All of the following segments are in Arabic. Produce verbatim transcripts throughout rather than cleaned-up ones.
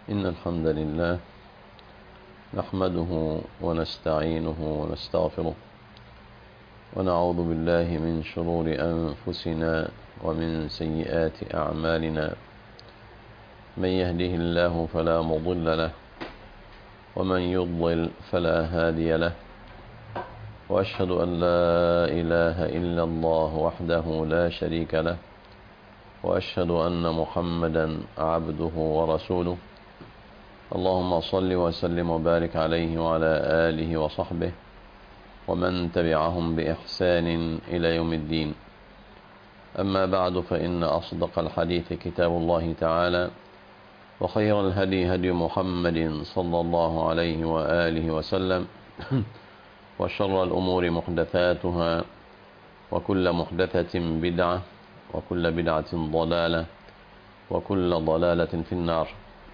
إن الحمد لله نحمده ونستعينه ونستغفره ونعوذ بالله من شرور أنفسنا ومن سيئات أعمالنا. من يهده الله فلا مضل له ومن يضلل فلا هادي له، وأشهد أن لا إله إلا الله وحده لا شريك له، وأشهد أن محمدا عبده ورسوله. اللهم صل وسلم وبارك عليه وعلى آله وصحبه ومن تبعهم بإحسان إلى يوم الدين. أما بعد، فإن أصدق الحديث كتاب الله تعالى، وخير الهدي هدي محمد صلى الله عليه وآله وسلم، وشر الأمور محدثاتها، وكل محدثة بدعة، وكل بدعة ضلالة، وكل ضلالة في النار.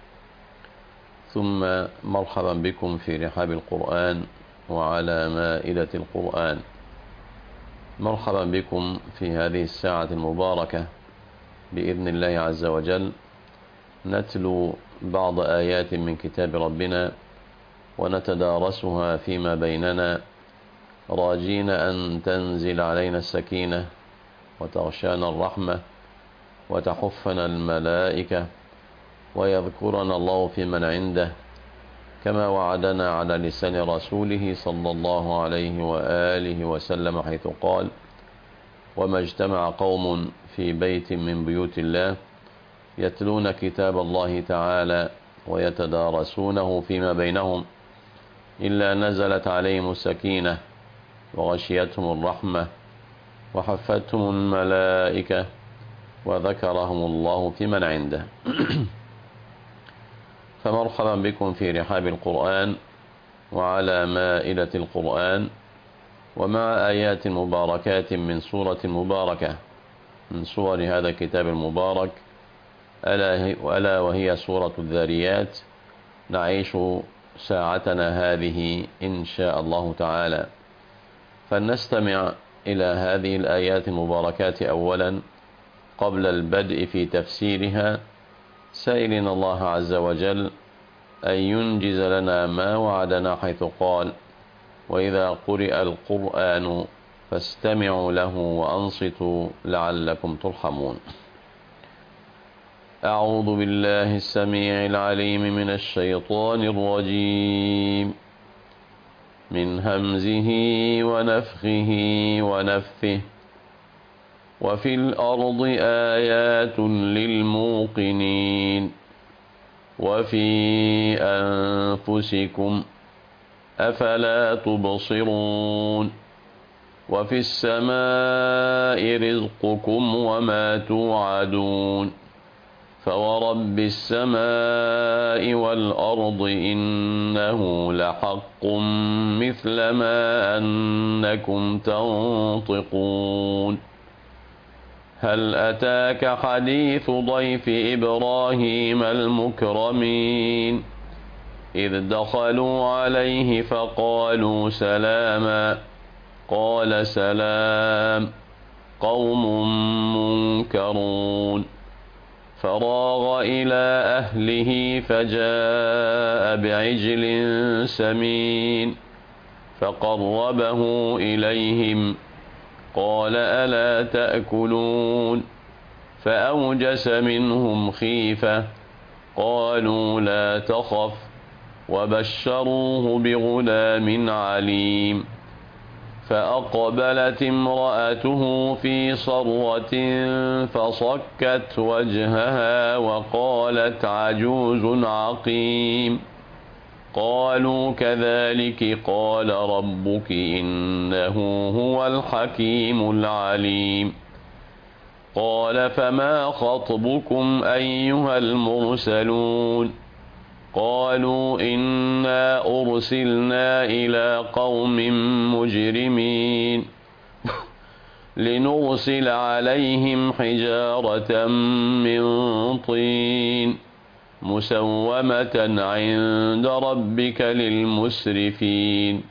ثم مرحبا بكم في رحاب القرآن وعلى مائدة القرآن. مرحبا بكم في هذه الساعة المباركة بإذن الله عز وجل، نتلو بعض آيات من كتاب ربنا ونتدارسها فيما بيننا، راجين أن تنزل علينا السكينة وتغشانا الرحمة وتحفنا الملائكة ويذكرنا الله في من عنده، كما وعدنا على لسان رسوله صلى الله عليه وآله وسلم، حيث قال: وما اجتمع قوم في بيت من بيوت الله يتلون كتاب الله تعالى ويتدارسونه فيما بينهم إلا نزلت عليهم السكينة وغشيتهم الرحمة وحفتهم الملائكة وذكرهم الله في من عنده. فمرحبا بكم في رحاب القرآن وعلى مائدة القرآن، ومع آيات مباركات من سورة مباركة من سور هذا الكتاب المبارك، ألا وهي سورة الذاريات. نعيش ساعتنا هذه إن شاء الله تعالى، فلنستمع إلى هذه الآيات المباركات أولا قبل البدء في تفسيرها، سائلين الله عز وجل أن ينجز لنا ما وعدنا، حيث قال: وإذا قرئ القرآن فاستمعوا له وأنصتوا لعلكم ترحمون. أعوذ بالله السميع العليم من الشيطان الرجيم، من همزه ونفخه ونفثه. وفي الأرض آيات للموقنين وفي أنفسكم أفلا تبصرون. وفي السماء رزقكم وما توعدون، فورب السماء والأرض إنه لحق مثل ما أنكم تنطقون. هل أتاك حديث ضيف إبراهيم المكرمين إذ دخلوا عليه فقالوا سلاما قال سلام قوم منكرون. فراغ إلى أهله فجاء بعجل سمين فقربه إليهم قال ألا تأكلون؟ فأوجس منهم خيفة قالوا لا تخف وبشروه بغلام عليم. فأقبلت امرأته في صرة فصكت وجهها وقالت عجوز عقيم. قالوا كذلك قال ربك إنه هو الحكيم العليم. قال فما خطبكم أيها المرسلون؟ قالوا إنا أرسلنا إلى قوم مجرمين لنرسل عليهم حجارة من طين مسومة عند ربك للمسرفين.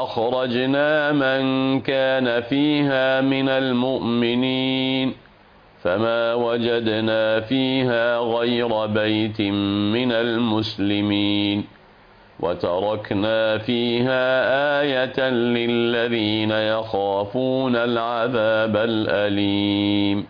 فأخرجنا من كان فيها من المؤمنين فما وجدنا فيها غير بيت من المسلمين وتركنا فيها آية للذين يخافون العذاب الأليم.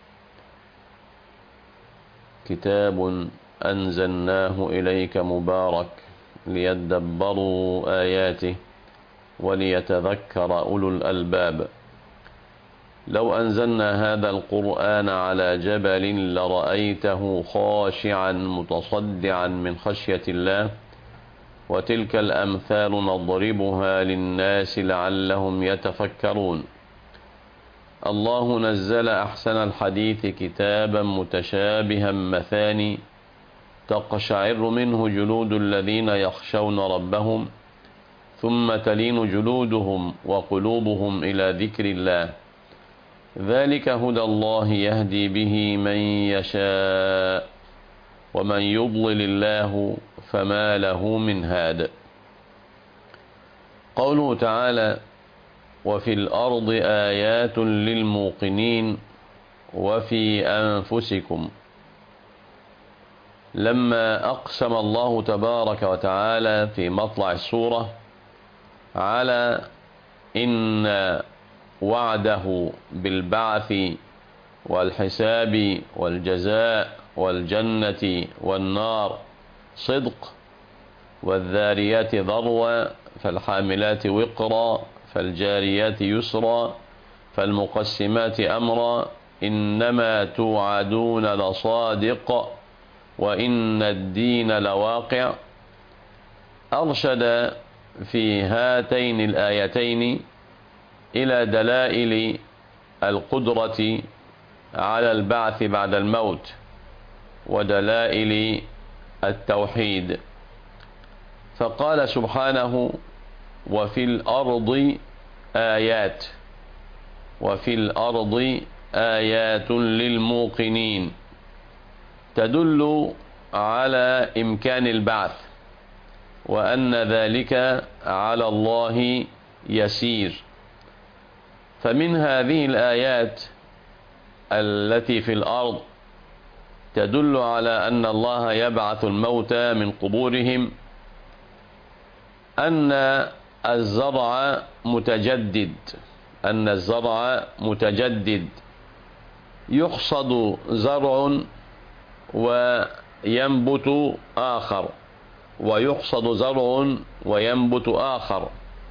كتاب أنزلناه إليك مبارك ليدبروا آياته وليتذكر أولو الألباب. لو أنزلنا هذا القرآن على جبل لرأيته خاشعا متصدعا من خشية الله، وتلك الأمثال نضربها للناس لعلهم يتفكرون. الله نزل أحسن الحديث كتابا متشابها مثاني تقشعر منه جلود الذين يخشون ربهم ثم تلين جلودهم وقلوبهم إلى ذكر الله، ذلك هدى الله يهدي به من يشاء ومن يضلل الله فما له من هاد. قوله تعالى: وفي الأرض آيات للموقنين وفي أنفسكم. لما أقسم الله تبارك وتعالى في مطلع السورة على إن وعده بالبعث والحساب والجزاء والجنة والنار صدق، والذاريات ذروا فالحاملات وقرا فالجاريات يسرا فالمقسمات أمرا إنما توعدون لصادق وإن الدين لواقع، أرشد في هاتين الآيتين إلى دلائل القدرة على البعث بعد الموت ودلائل التوحيد، فقال سبحانه: وفي الأرض آيات، وفي الأرض آيات للموقنين، تدل على إمكان البعث وأن ذلك على الله يسير. فمن هذه الآيات التي في الأرض تدل على أن الله يبعث الموتى من قبورهم، أن الزرع متجدد، أن الزرع متجدد يحصد زرع وينبت آخر، ويحصد زرع وينبت آخر،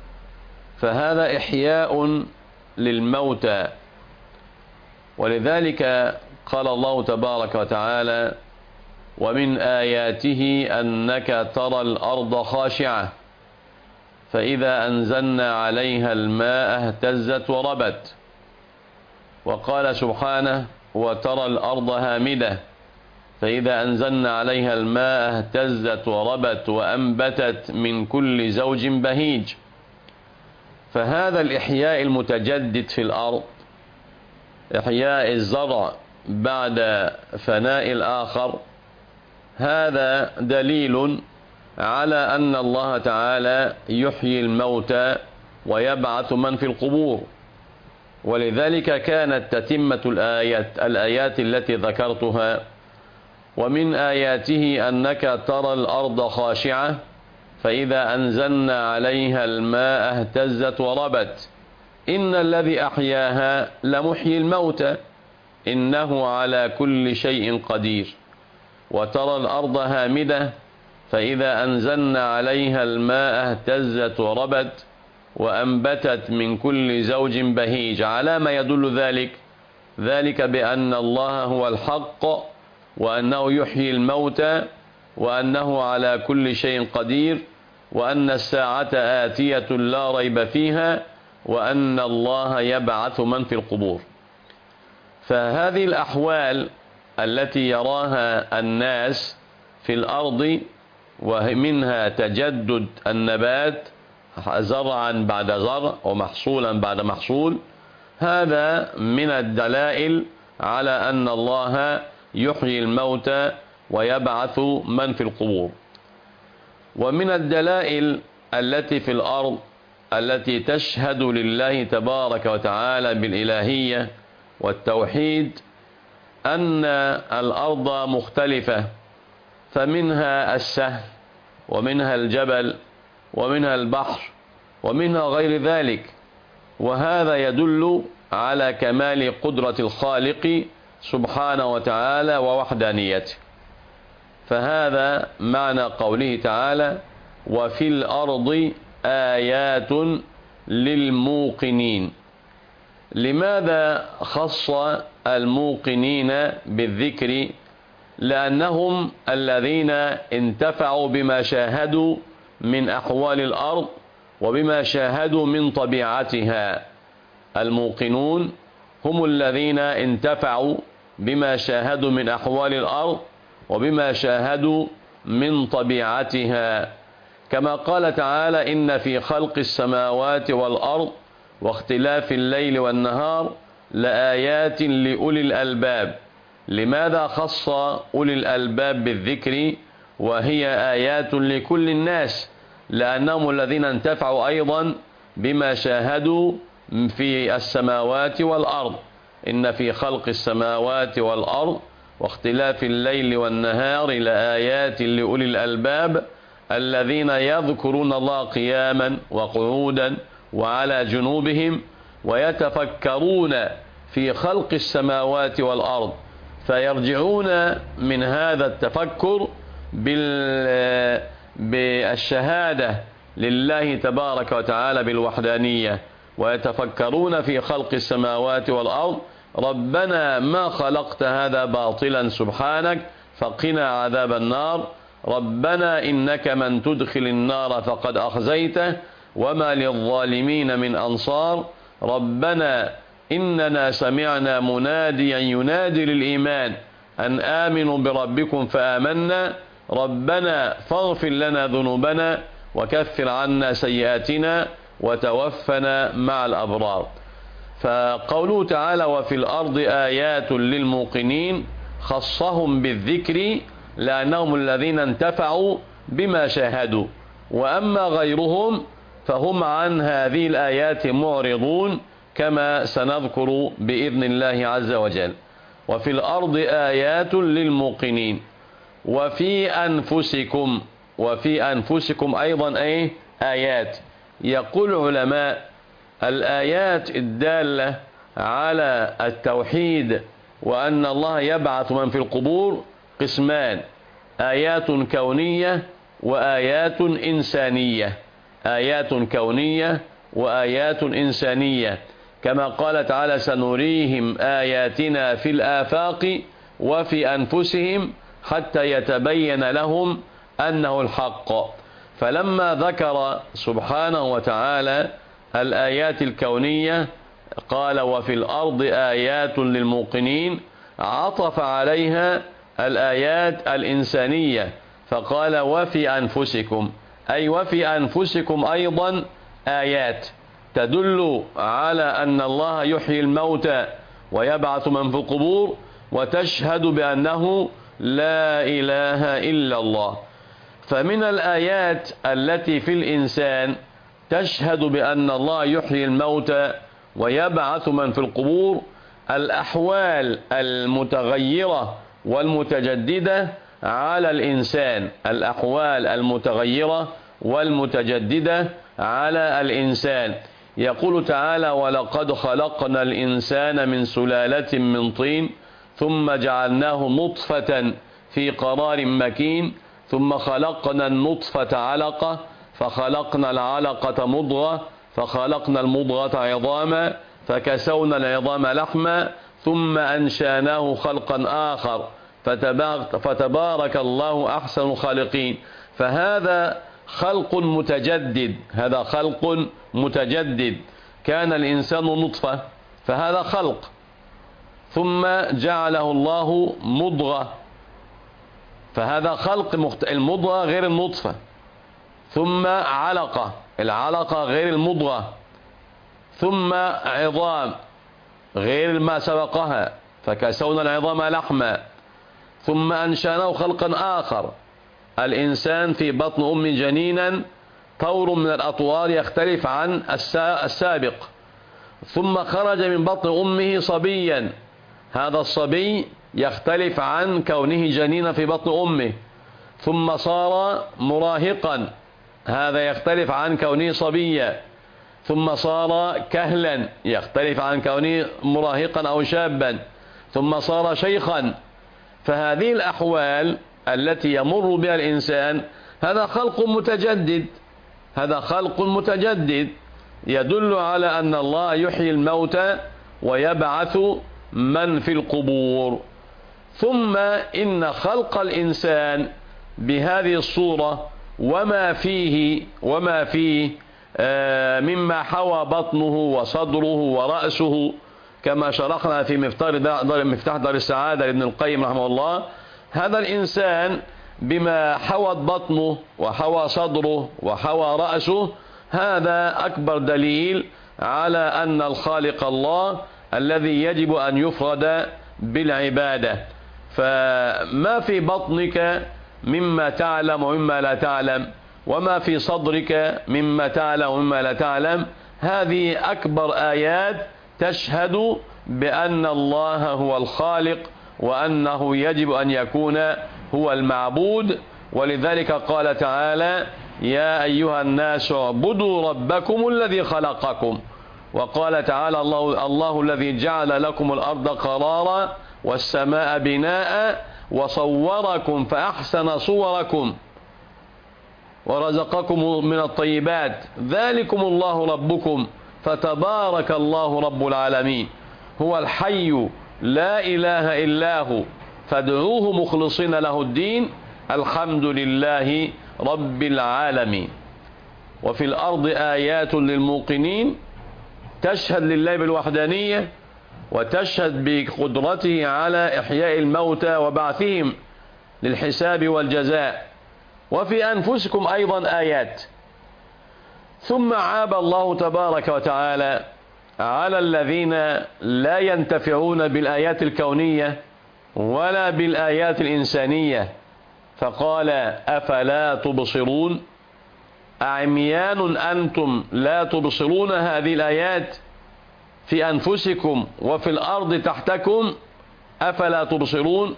فهذا إحياء للموتى. ولذلك قال الله تبارك وتعالى: ومن آياته أنك ترى الأرض خاشعة فإذا أنزلنا عليها الماء اهتزت وربت. وقال سبحانه: وترى الأرض هامدة فإذا أنزلنا عليها الماء اهتزت وربت وأنبتت من كل زوج بهيج. فهذا الإحياء المتجدد في الأرض، إحياء الزرع بعد فناء الآخر، هذا دليل على أن الله تعالى يحيي الموتى ويبعث من في القبور. ولذلك كانت تتمة الآيات الآيات التي ذكرتها: ومن آياته أنك ترى الأرض خاشعة فإذا أنزلنا عليها الماء اهتزت وربت إن الذي أحياها لمحيي الموتى إنه على كل شيء قدير. وترى الأرض هامدة فإذا أنزلنا عليها الماء اهتزت وربت وأنبتت من كل زوج بهيج. على ما يدل ذلك؟ ذلك بأن الله هو الحق، وأنه يحيي الموتى، وأنه على كل شيء قدير، وأن الساعة آتية لا ريب فيها، وأن الله يبعث من في القبور. فهذه الأحوال التي يراها الناس في الأرض، ومنها تجدد النبات زرعا بعد زرع ومحصولا بعد محصول، هذا من الدلائل على أن الله يحيي الموتى ويبعث من في القبور. ومن الدلائل التي في الأرض التي تشهد لله تبارك وتعالى بالإلهية والتوحيد أن الأرض مختلفة، فمنها السهل ومنها الجبل ومنها البحر ومنها غير ذلك، وهذا يدل على كمال قدرة الخالق سبحانه وتعالى ووحدانيته. فهذا معنى قوله تعالى: وفي الأرض آيات للموقنين. لماذا خص الموقنين بالذكر؟ لأنهم الذين انتفعوا بما شاهدوا من أحوال الأرض وبما شاهدوا من طبيعتها. الموقنون هم الذين انتفعوا بما شاهدوا من أحوال الأرض وبما شاهدوا من طبيعتها، كما قال تعالى: إن في خلق السماوات والأرض واختلاف الليل والنهار لآيات لأولي الألباب. لماذا خص أولي الألباب بالذكر وهي آيات لكل الناس؟ لأنهم الذين انتفعوا أيضا بما شاهدوا في السماوات والأرض. إن في خلق السماوات والأرض واختلاف الليل والنهار لآيات لأولي الألباب الذين يذكرون الله قياما وقعودا وعلى جنوبهم ويتفكرون في خلق السماوات والأرض، فيرجعون من هذا التفكر بالشهادة لله تبارك وتعالى بالوحدانية، ويتفكرون في خلق السماوات والأرض: ربنا ما خلقت هذا باطلا سبحانك فقنا عذاب النار، ربنا إنك من تدخل النار فقد أخزيته وما للظالمين من أنصار، ربنا إننا سمعنا مناديا ينادي للإيمان أن آمنوا بربكم فآمنا، ربنا فاغفر لنا ذنوبنا وكفر عنا سيئاتنا وتوفنا مع الأبرار. فقوله تعالى: وفي الأرض آيات للموقنين، خصهم بالذكر لأنهم الذين انتفعوا بما شاهدوا، وأما غيرهم فهم عن هذه الآيات معرضون كما سنذكر بإذن الله عز وجل. وفي الأرض آيات للموقنين. وفي أنفسكم، وفي أنفسكم أيضا أي آيات. يقول العلماء: الآيات الدالة على التوحيد وأن الله يبعث من في القبور قسمان: آيات كونية وآيات إنسانية. آيات كونية وآيات إنسانية، كما قال تعالى: سنريهم آياتنا في الآفاق وفي أنفسهم حتى يتبين لهم أنه الحق. فلما ذكر سبحانه وتعالى الآيات الكونية قال: وفي الأرض آيات للموقنين، عطف عليها الآيات الإنسانية فقال: وفي أنفسكم، أي وفي أنفسكم أيضا آيات تدل على أن الله يحيي الموتى ويبعث من في القبور، وتشهد بأنه لا إله إلا الله. فمن الآيات التي في الإنسان تشهد بأن الله يحيي الموتى ويبعث من في القبور الأحوال المتغيرة والمتجددة على الإنسان، الأحوال المتغيرة والمتجددة على الإنسان. يقول تعالى: ولقد خلقنا الإنسان من سلالة من طين ثم جعلناه نطفة في قرار مكين ثم خلقنا النطفة علقة فخلقنا العلقة مضغة فخلقنا المضغة عظاما فكسونا العظام لحما ثم أنشأناه خلقا آخر فتبارك الله أحسن الخالقين. فهذا خلق متجدد، هذا خلق متجدد. كان الإنسان نطفة فهذا خلق، ثم جعله الله مضغة فهذا خلق مخت... المضغة غير النطفة، ثم علقة، العلقة غير المضغة، ثم عظام غير ما سبقها فكسونا العظام لحما، ثم أنشأناه خلقا آخر. الإنسان في بطن أم جنينا طور من الأطوار يختلف عن السابق، ثم خرج من بطن أمه صبيا، هذا الصبي يختلف عن كونه جنينا في بطن أمه، ثم صار مراهقا، هذا يختلف عن كونه صبيا، ثم صار كهلا يختلف عن كونه مراهقا أو شابا، ثم صار شيخا. فهذه الأحوال التي يمر بها الإنسان هذا خلق متجدد، هذا خلق متجدد يدل على أن الله يحيي الموتى ويبعث من في القبور. ثم إن خلق الإنسان بهذه الصورة وما فيه وما فيه مما حوى بطنه وصدره ورأسه، كما شرحنا في مفتاح دار السعادة لابن القيم رحمه الله، هذا الإنسان بما حوت بطنه وحوى صدره وحوى رأسه، هذا أكبر دليل على أن الخالق الله الذي يجب أن يفرد بالعبادة. فما في بطنك مما تعلم ومما لا تعلم، وما في صدرك مما تعلم ومما لا تعلم، هذه أكبر آيات تشهد بأن الله هو الخالق وأنه يجب أن يكون هو المعبود. ولذلك قال تعالى: يا أيها الناس اعبدوا ربكم الذي خلقكم. وقال تعالى: الله, الله الذي جعل لكم الأرض قرارا والسماء بناء وصوركم فأحسن صوركم ورزقكم من الطيبات ذلكم الله ربكم فتبارك الله رب العالمين. هو الحي لا إله إلا هو فادعوه مخلصين له الدين الحمد لله رب العالمين. وفي الأرض آيات للموقنين تشهد لله بالوحدانية وتشهد بقدرته على إحياء الموتى وبعثهم للحساب والجزاء. وفي أنفسكم أيضا آيات. ثم عاب الله تبارك وتعالى على الذين لا ينتفعون بالآيات الكونية ولا بالآيات الإنسانية، فقال: أفلا تبصرون؟ أعميان أنتم لا تبصرون هذه الآيات في أنفسكم وفي الأرض تحتكم؟ أفلا تبصرون؟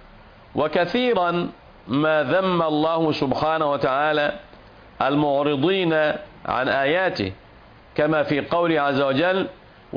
وكثيرا ما ذم الله سبحانه وتعالى المعرضين عن آياته، كما في قوله عز وجل: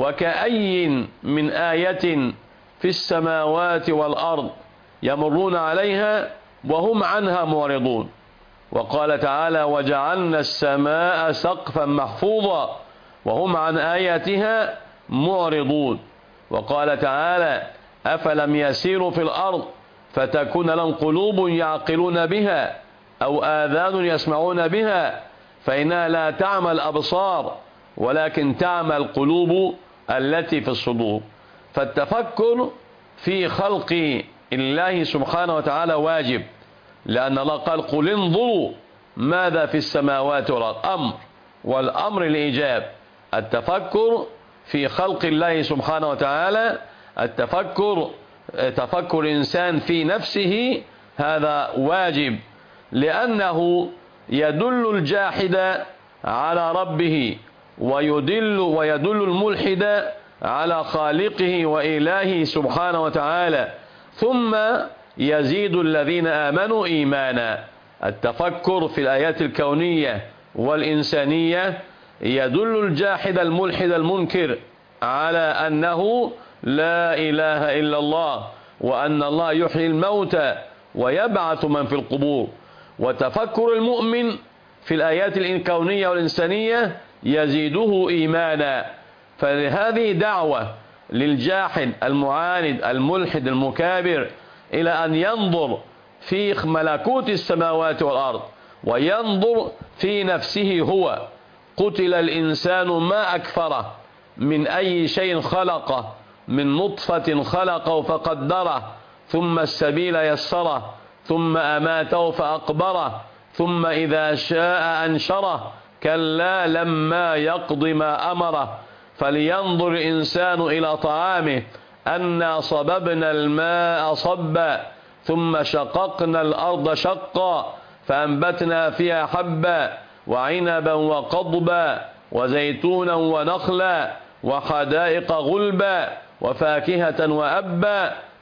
وكأي من آية في السماوات والأرض يمرون عليها وهم عنها معرضون. وقال تعالى: وجعلنا السماء سقفا محفوظا وهم عن آياتها معرضون. وقال تعالى: أفلم يسيروا في الأرض فتكون لهم قلوب يعقلون بها أو آذان يسمعون بها فإنها لا تعمى الأبصار ولكن تعمى القلوب التي في الصدور. فالتفكر في خلق الله سبحانه وتعالى واجب، لأن الله قال: قل انظروا ماذا في السماوات والأرض، أمر، والأمر الإيجاب. التفكر في خلق الله سبحانه وتعالى، التفكر تفكر الإنسان في نفسه، هذا واجب، لأنه يدل الجاحد على ربه ويدل ويدل الملحد على خالقه وإلهه سبحانه وتعالى، ثم يزيد الذين آمنوا إيمانا. التفكر في الآيات الكونية والإنسانية يدل الجاحد الملحد المنكر على أنه لا إله إلا الله، وأن الله يحيي الموتى ويبعث من في القبور. وتفكر المؤمن في الآيات الكونية والإنسانية يزيده إيمانا. فهذه دعوة للجاحد المعاند الملحد المكابر إلى أن ينظر في ملكوت السماوات والأرض وينظر في نفسه هو. قتل الإنسان ما أكفره، من أي شيء خلقه، من نطفة خلقه فقدره، ثم السبيل يسره، ثم أماته فأقبره، ثم إذا شاء أنشره، كلا لما يقض ما أمره. فلينظر الإنسان إلى طعامه أنا صببنا الماء صبا ثم شققنا الأرض شقا فأنبتنا فيها حبا وعنبا وقضبا وزيتونا ونخلا وحدائق غلبا وفاكهة وأبا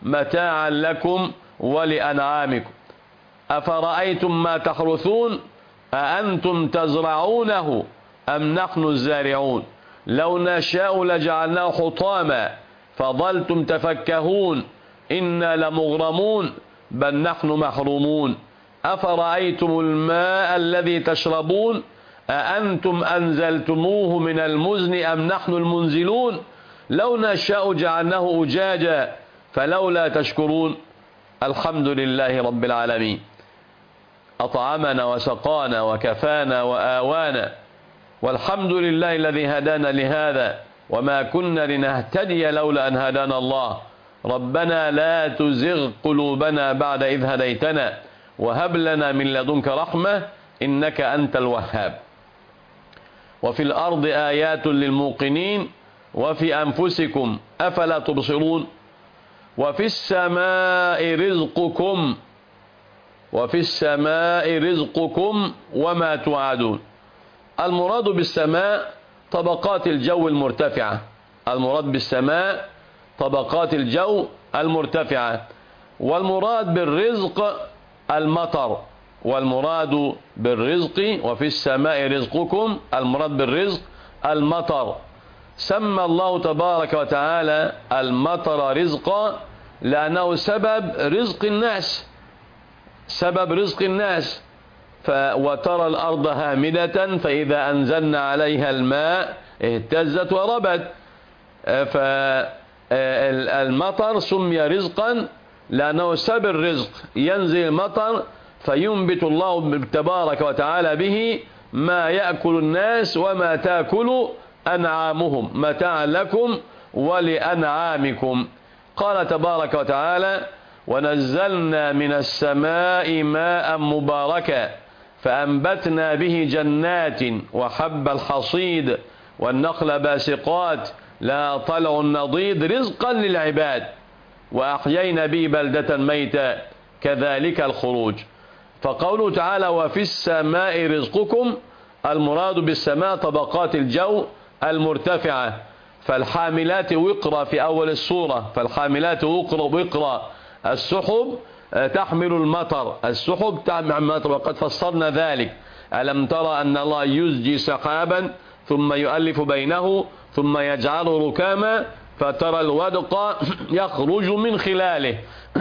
متاعا لكم ولأنعامكم. أفرأيتم ما تحرثون أأنتم تزرعونه أم نحن الزارعون لو نشاء لجعلناه حطاما فظلتم تفكهون إنا لمغرمون بل نحن محرومون. أفرأيتم الماء الذي تشربون أأنتم أنزلتموه من المزن أم نحن المنزلون لو نشاء جعلناه أجاجا فلولا تشكرون. الحمد لله رب العالمين، أطعمنا وسقانا وكفانا وآوانا، والحمد لله الذي هدانا لهذا وما كنا لنهتدي لولا أن هدانا الله. ربنا لا تزغ قلوبنا بعد إذ هديتنا وهب لنا من لدنك رحمة إنك أنت الوهاب. وفي الأرض آيات للموقنين وفي أنفسكم أفلا تبصرون. وفي السماء رزقكم وفي السماء رزقكم وما توعدون. المراد بالسماء طبقات الجو المرتفعة. المراد بالسماء طبقات الجو المرتفعة، والمراد بالرزق المطر. والمراد بالرزق وفي السماء رزقكم، المراد بالرزق المطر. سمى الله تبارك وتعالى المطر رزقا لأنه سبب رزق الناس، سبب رزق الناس. ف وترى الأرض هامدة فإذا أنزلنا عليها الماء اهتزت وربت. فالمطر سمي رزقا لأنه سبب الرزق، ينزل المطر فينبت الله تبارك وتعالى به ما يأكل الناس وما تأكل أنعامهم متاعا لكم ولأنعامكم. قال تبارك وتعالى ونزلنا من السماء ماء مباركا فأنبتنا به جنات وحب الحصيد والنخل باسقات لا طلع نضيد رزقا للعباد وأحيينا به بلدة ميتا كذلك الخروج. فقوله تعالى وفي السماء رزقكم، المراد بالسماء طبقات الجو المرتفعة. فالحاملات وقرا في أول السورة، فالحاملات وقرا وقرا السحب تحمل المطر، السحب تحمل المطر، وقد فسرنا ذلك. ألم ترى أن الله يزجي سحابا ثم يؤلف بينه ثم يجعله ركاما فترى الودق يخرج من خلاله.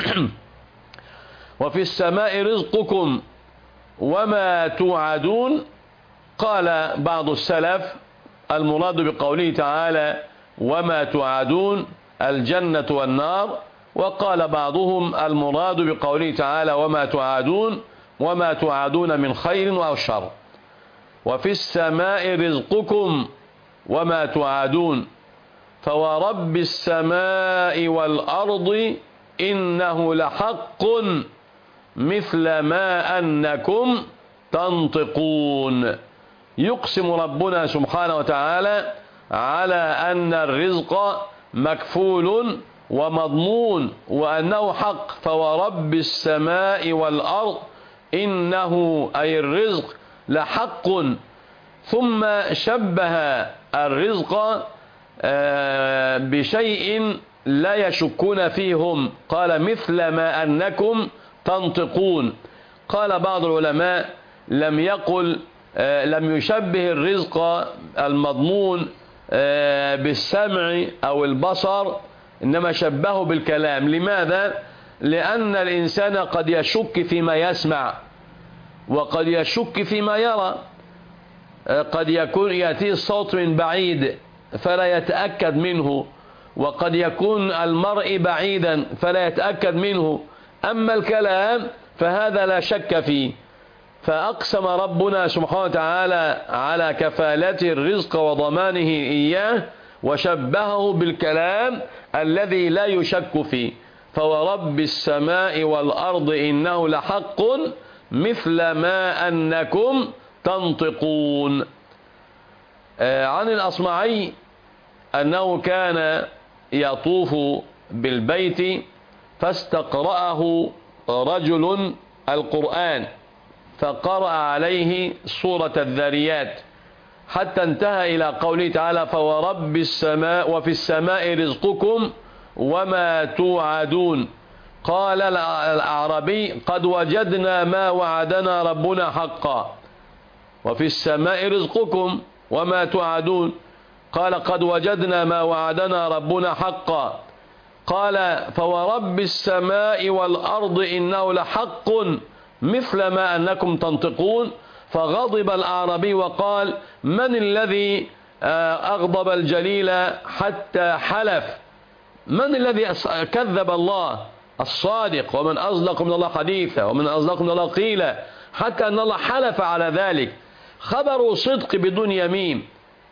وفي السماء رزقكم وما توعدون. قال بعض السلف المراد بقوله تعالى وما توعدون الجنة والنار، وقال بعضهم المراد بقوله تعالى وما توعدون وما توعدون من خير أو شر. وفي السماء رزقكم وما توعدون فورب السماء والأرض إنه لحق مثل ما أنكم تنطقون. يقسم ربنا سبحانه وتعالى على أن الرزق مكفول ومضمون وأنه حق. فورب السماء والأرض إنه أي الرزق لحق. ثم شبه الرزق بشيء لا يشكون فيهم، قال مثل ما أنكم تنطقون. قال بعض العلماء لم يقل لم يشبه الرزق المضمون بالسمع أو البصر، إنما شبهه بالكلام. لماذا؟ لأن الإنسان قد يشك فيما يسمع وقد يشك فيما يرى. قد يكون يأتي الصوت من بعيد فلا يتأكد منه، وقد يكون المرء بعيدا فلا يتأكد منه. أما الكلام فهذا لا شك فيه. فأقسم ربنا سبحانه وتعالى على كفالته الرزق وضمانه إياه وشبهه بالكلام الذي لا يشك فيه. فورب السماء والأرض إنه لحق مثل ما أنكم تنطقون. عن الأصمعي أنه كان يطوف بالبيت فاستقرأه رجل القرآن فقرأ عليه سورة الذاريات حتى انتهى إلى قوله تعالى فورب السماء وفي السماء رزقكم وما توعدون. قال الأعرابي قد وجدنا ما وعدنا ربنا حقا وفي السماء رزقكم وما توعدون. قال قد وجدنا ما وعدنا ربنا حقا. قال فورب السماء والأرض إنه لحق مثل ما أنكم تنطقون. فغضب الأعرابي وقال من الذي أغضب الجليل حتى حلف؟ من الذي كذب الله الصادق؟ ومن أصدق من الله حديثا ومن أصدق من الله قيلا، حتى أن الله حلف على ذلك. خبر صدق بدون يمين،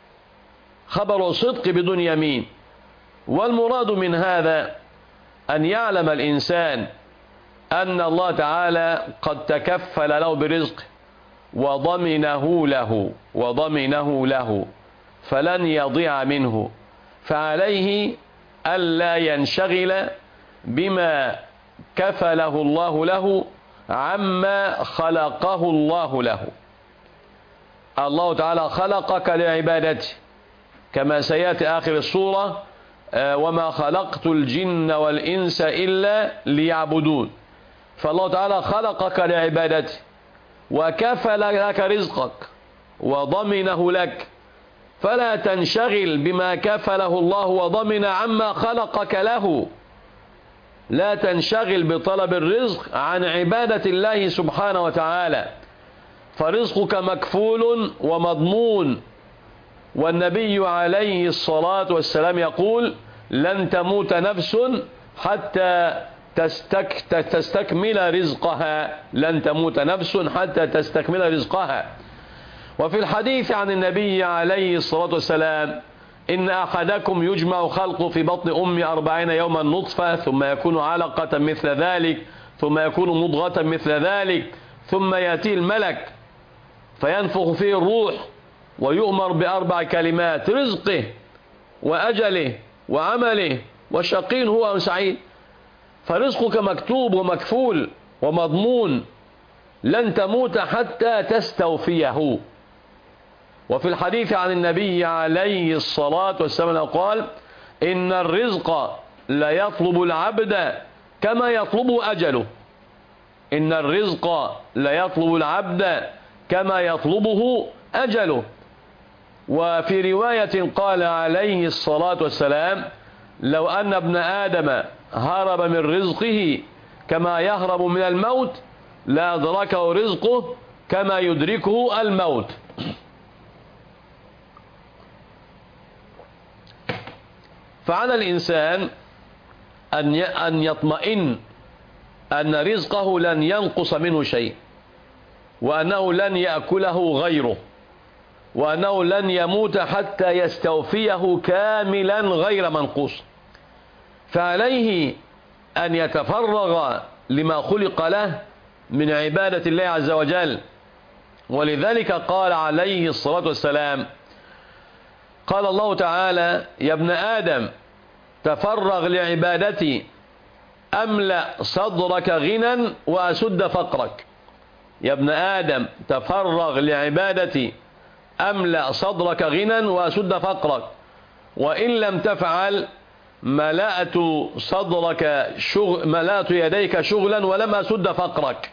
خبر صدق بدون يمين. والمراد من هذا أن يعلم الإنسان أن الله تعالى قد تكفل له برزق وضمنه له وضمنه له فلن يضيع منه، فعليه ألا ينشغل بما كفله الله له عما خلقه الله له. الله تعالى خلقك لعبادته كما سيأتي آخر السورة وما خلقت الجن والإنس إلا ليعبدون. فالله تعالى خلقك لعبادته وكفل لك رزقك وضمنه لك، فلا تنشغل بما كفله الله وضمن عما خلقك له. لا تنشغل بطلب الرزق عن عبادة الله سبحانه وتعالى، فرزقك مكفول ومضمون. والنبي عليه الصلاة والسلام يقول لن تموت نفس حتى تستك تستكمل رزقها، لن تموت نفس حتى تستكمل رزقها. وفي الحديث عن النبي عليه الصلاة والسلام إن أحدكم يجمع خلقه في بطن أمه أربعين يوما نطفة ثم يكون علقة مثل ذلك ثم يكون مضغة مثل ذلك ثم يأتي الملك فينفخ فيه الروح ويؤمر بأربع كلمات: رزقه وأجله وعمله وشقي هو أو سعيد. فرزقك مكتوب ومكفول ومضمون، لن تموت حتى تستوفيه. وفي الحديث عن النبي عليه الصلاة والسلام قال إن الرزق لا يطلب العبد كما يطلب أجله. إن الرزق لا يطلب العبد كما يطلبه أجله. وفي رواية قال عليه الصلاة والسلام لو أن ابن آدم هرب من رزقه كما يهرب من الموت لأدركه رزقه كما يدركه الموت. فعلى الإنسان أن يطمئن أن رزقه لن ينقص منه شيء، وأنه لن يأكله غيره، وأنه لن يموت حتى يستوفيه كاملا غير منقوص. فعليه أن يتفرغ لما خلق له من عبادة الله عز وجل. ولذلك قال عليه الصلاة والسلام قال الله تعالى يا ابن آدم تفرغ لعبادتي أملأ صدرك غنى وأسد فقرك. يا ابن آدم تفرغ لعبادتي أملأ صدرك غنى وأسد فقرك، وإن لم تفعل ملأت صدرك شغل ملأت يديك شغلا ولم أسد فقرك.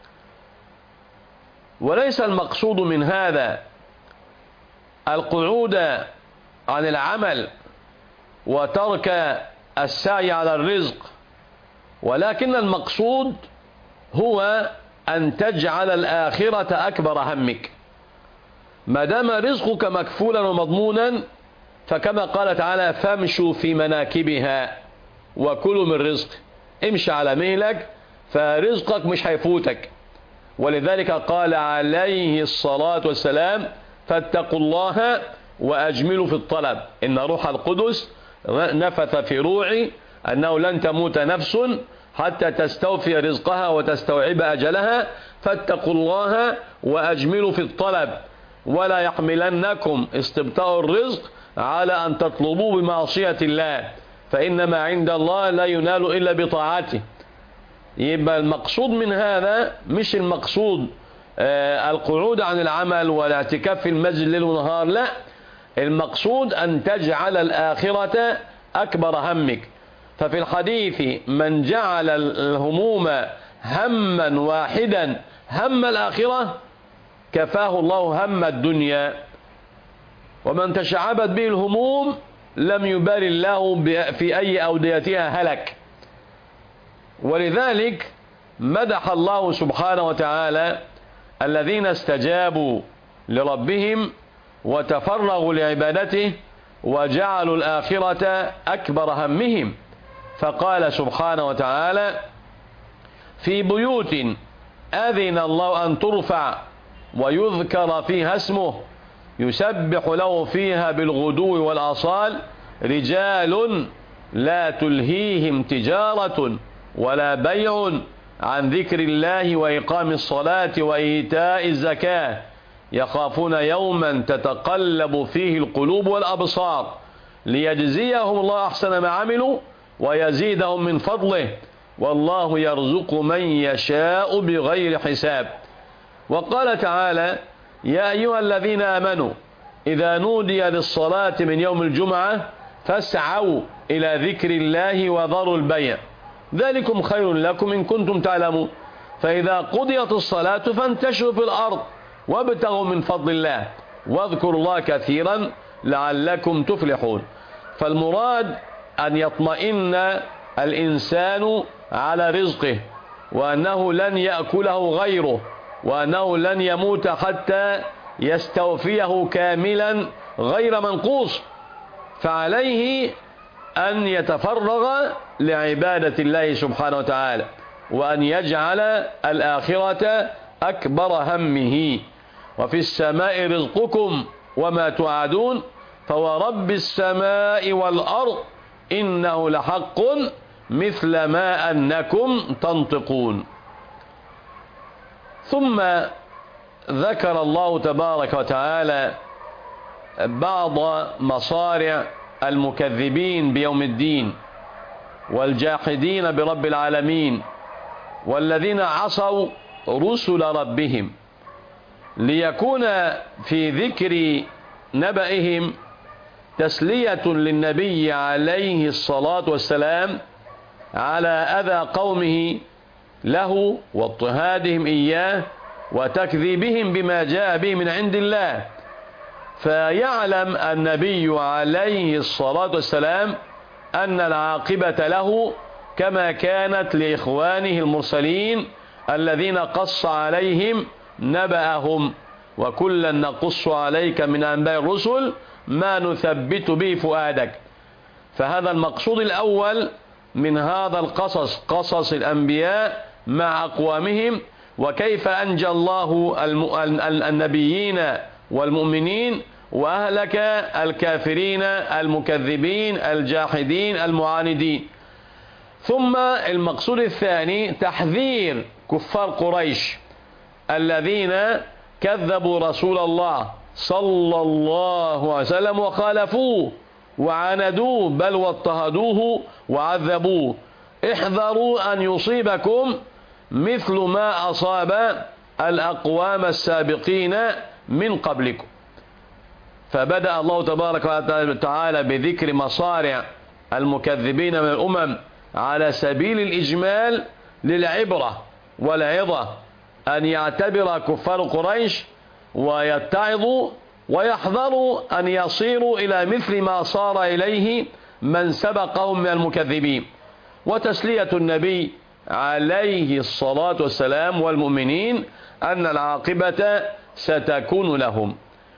وليس المقصود من هذا القعود عن العمل وترك السعي على الرزق، ولكن المقصود هو أن تجعل الآخرة أكبر همك. ما دام رزقك مكفولا ومضمونا فكما قال تعالى فامشوا في مناكبها وكلوا من رزق، امشي على مهلك فرزقك مش هيفوتك. ولذلك قال عليه الصلاة والسلام فاتقوا الله وأجملوا في الطلب، إن روح القدس نفث في روعي أنه لن تموت نفس حتى تستوفي رزقها وتستوعب أجلها، فاتقوا الله وأجملوا في الطلب ولا يحملنكم استبطاء الرزق على أن تطلبوا بمعصية الله، فإنما عند الله لا ينال إلا بطاعته. يبقى المقصود من هذا مش المقصود آه القعود عن العمل والاعتكاف في المسجد ليل ونهار، لا، المقصود أن تجعل الآخرة أكبر همك. ففي الحديث من جعل الهموم هما واحدا هم الآخرة كفاه الله هم الدنيا، ومن تشعبت به الهموم لم يبال الله في أي أوديتها هلك. ولذلك مدح الله سبحانه وتعالى الذين استجابوا لربهم وتفرغوا لعبادته وجعلوا الآخرة أكبر همهم، فقال سبحانه وتعالى: في بيوت أذن الله أن ترفع ويذكر فيها اسمه يسبح له فيها بالغدو والآصال رجال لا تلهيهم تجارة ولا بيع عن ذكر الله وإقام الصلاة وإيتاء الزكاة يخافون يوما تتقلب فيه القلوب والأبصار ليجزيهم الله أحسن ما عملوا ويزيدهم من فضله والله يرزق من يشاء بغير حساب. وقال تعالى: يا أيها الذين آمنوا إذا نودي للصلاة من يوم الجمعة فاسعوا إلى ذكر الله وذروا البيع ذلكم خير لكم إن كنتم تعلمون، فإذا قضيت الصلاة فانتشروا في الأرض وابتغوا من فضل الله واذكروا الله كثيرا لعلكم تفلحون. فالمراد أن يطمئن الإنسان على رزقه، وأنه لن يأكله غيره، وأنه لن يموت حتى يستوفيه كاملا غير منقوص، فعليه أن يتفرغ لعبادة الله سبحانه وتعالى، وأن يجعل الآخرة أكبر همه. وفي السماء رزقكم وما توعدون فورب السماء والأرض إنه لحق مثل ما أنكم تنطقون. ثم ذكر الله تبارك وتعالى بعض مصارع المكذبين بيوم الدين والجاحدين برب العالمين والذين عصوا رسل ربهم، ليكون في ذكر نبأهم تسلية للنبي عليه الصلاة والسلام على أذى قومه له واضطهادهم إياه وتكذيبهم بما جاء به من عند الله، فيعلم النبي عليه الصلاة والسلام أن العاقبة له كما كانت لإخوانه المرسلين الذين قص عليهم نبأهم: وكلا نقص عليك من أنباء الرسل ما نثبت به فؤادك. فهذا المقصود الأول من هذا القصص، قصص الأنبياء مع أقوامهم، وكيف أنجى الله النبيين والمؤمنين وأهلك الكافرين المكذبين الجاحدين المعاندين. ثم المقصود الثاني تحذير كفار قريش الذين كذبوا رسول الله صلى الله عليه وسلم وخالفوه وعاندوه بل واضطهدوه وعذبوه: احذروا أن يصيبكم مثل ما أصاب الأقوام السابقين من قبلكم. فبدأ الله تبارك وتعالى بذكر مصارع المكذبين من الأمم على سبيل الإجمال للعبرة والعظة، أن يعتبر كفار قريش ويتعظوا ويحذروا أن يصيروا إلى مثل ما صار إليه من سبقهم من المكذبين، وتسلية النبي عليه الصلاة والسلام والمؤمنين أن العاقبة ستكون لهم.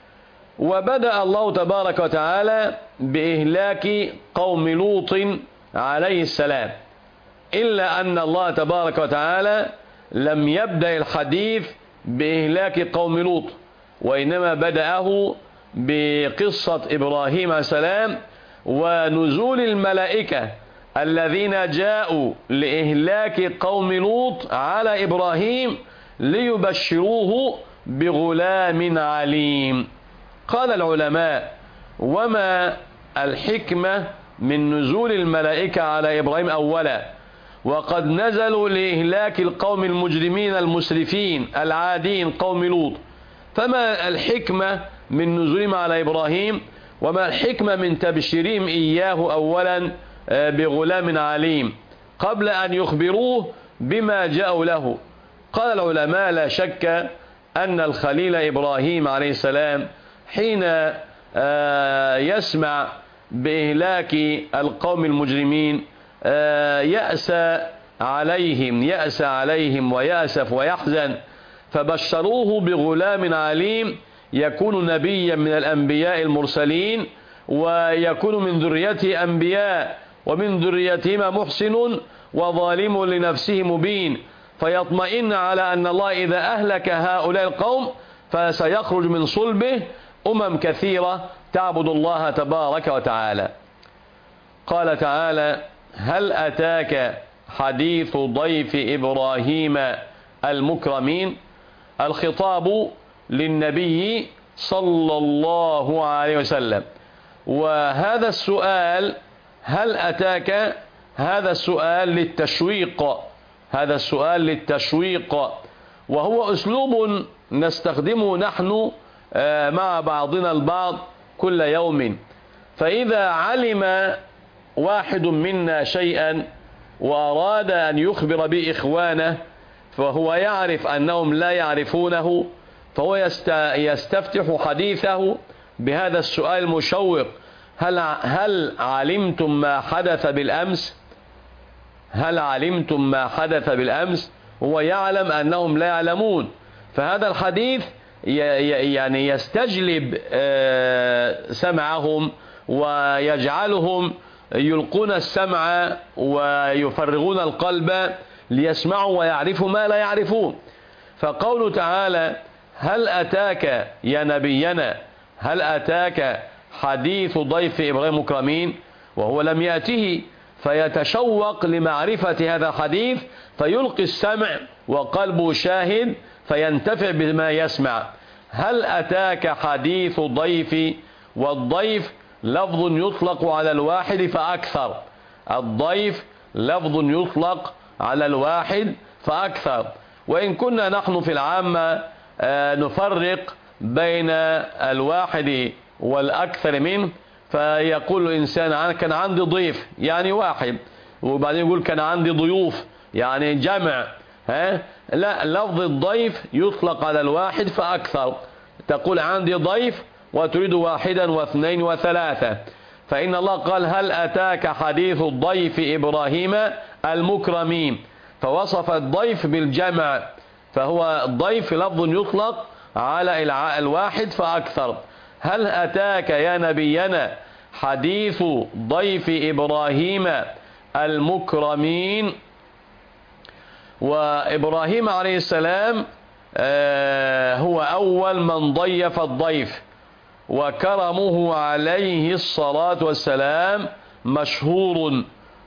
وبدأ الله تبارك وتعالى بإهلاك قوم لوط عليه السلام، إلا أن الله تبارك وتعالى لم يبدأ الحديث بإهلاك قوم لوط، وإنما بدأه بقصة إبراهيم عليه السلام ونزول الملائكة الذين جاءوا لإهلاك قوم لوط على إبراهيم ليبشروه بغلام عليم. قال العلماء: وما الحكمة من نزول الملائكة على إبراهيم أولا وقد نزلوا لإهلاك القوم المجرمين المسرفين العادين قوم لوط؟ فما الحكمة من نزولهم على إبراهيم، وما الحكمة من تبشيرهم إياه أولا بغلام عليم قبل أن يخبروه بما جاءوا له. قال العلماء: لا شك أن الخليل إبراهيم عليه السلام حين يسمع بإهلاك القوم المجرمين يأسى عليهم يأسى عليهم ويأسف ويحزن، فبشروه بغلام عليم يكون نبيا من الأنبياء المرسلين، ويكون من ذريته أنبياء، ومن ذريتهما محسن وظالم لنفسه مبين، فيطمئن على أن الله إذا أهلك هؤلاء القوم فسيخرج من صلبه أمم كثيرة تعبد الله تبارك وتعالى. قال تعالى: هل أتاك حديث ضيف إبراهيم المكرمين؟ الخطاب للنبي صلى الله عليه وسلم. وهذا السؤال هل أتاك هذا السؤال للتشويق هذا السؤال للتشويق وهو أسلوب نستخدمه نحن مع بعضنا البعض كل يوم. فإذا علم واحد منا شيئا وأراد أن يخبر بإخوانه فهو يعرف أنهم لا يعرفونه، فهو يستفتح حديثه بهذا السؤال المشوق: هل هل علمتم ما حدث بالأمس؟ هل علمتم ما حدث بالأمس؟ هو يعلم أنهم لا يعلمون، فهذا الحديث يعني يستجلب سمعهم ويجعلهم يلقون السمع ويفرغون القلب ليسمعوا ويعرفوا ما لا يعرفون. فقوله تعالى: هل أتاك يا نبينا هل أتاك حديث ضيف إبراهيم المكرمين، وهو لم يأته، فيتشوق لمعرفة هذا الحديث فيلقي السمع وقلبه شاهد فينتفع بما يسمع. هل أتاك حديث ضيف، والضيف لفظ يطلق على الواحد فأكثر الضيف لفظ يطلق على الواحد فأكثر. وإن كنا نحن في العامة نفرق بين الواحد والأكثر منه، فيقول الإنسان كان عندي ضيف يعني واحد، وبعدين يقول كان عندي ضيوف يعني جمع. ها لا، لفظ الضيف يطلق على الواحد فأكثر. تقول عندي ضيف وتريد واحدا واثنين وثلاثة، فإن الله قال: هل أتاك حديث الضيف إبراهيم المكرمين، فوصف الضيف بالجمع، فهو الضيف لفظ يطلق على الواحد فأكثر. هل أتاك يا نبينا حديث ضيف إبراهيم المكرمين؟ وإبراهيم عليه السلام هو أول من ضيف الضيف، وكرمه عليه الصلاة والسلام مشهور،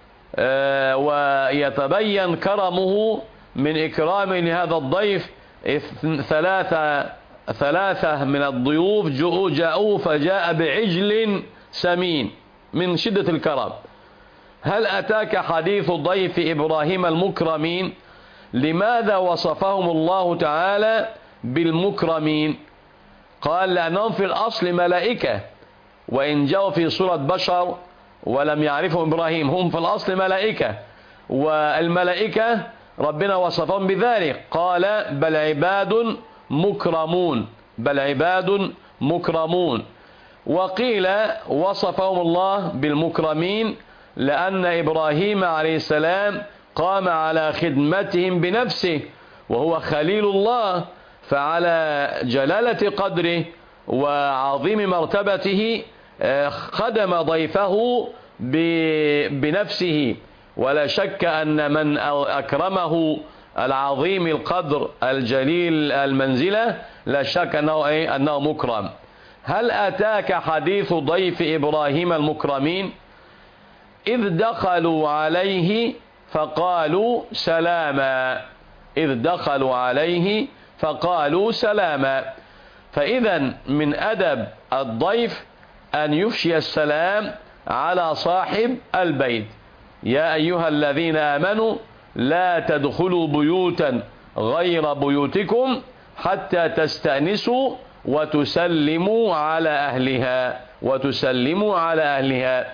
ويتبين كرمه من إكرام لهذا الضيف. ثلاثة ثلاثة من الضيوف جاءوا فجاء بعجل سمين من شدة الكرم. هل أتاك حديث ضيف إبراهيم المكرمين؟ لماذا وصفهم الله تعالى بالمكرمين؟ قال: لأنهم في الأصل ملائكة، وإن جاءوا في صورة بشر ولم يعرفهم إبراهيم هم في الأصل ملائكة، والملائكة ربنا وصفهم بذلك، قال: بل عباد مكرمون بل عباد مكرمون. وقيل وصفهم الله بالمكرمين لأن إبراهيم عليه السلام قام على خدمتهم بنفسه، وهو خليل الله، فعلى جلالة قدره وعظيم مرتبته خدم ضيفه بنفسه. ولا شك أن من أكرمه العظيم القدر الجليل المنزلة لا شك أنه, إيه؟ أنه مكرم. هل أتاك حديث ضيف إبراهيم المكرمين؟ إذ دخلوا عليه فقالوا سلاما إذ دخلوا عليه فقالوا سلاما. فإذا من أدب الضيف أن يفشي السلام على صاحب البيت. يا أيها الذين آمنوا لا تدخلوا بيوتا غير بيوتكم حتى تستأنسوا وتسلموا على أهلها وتسلموا على أهلها.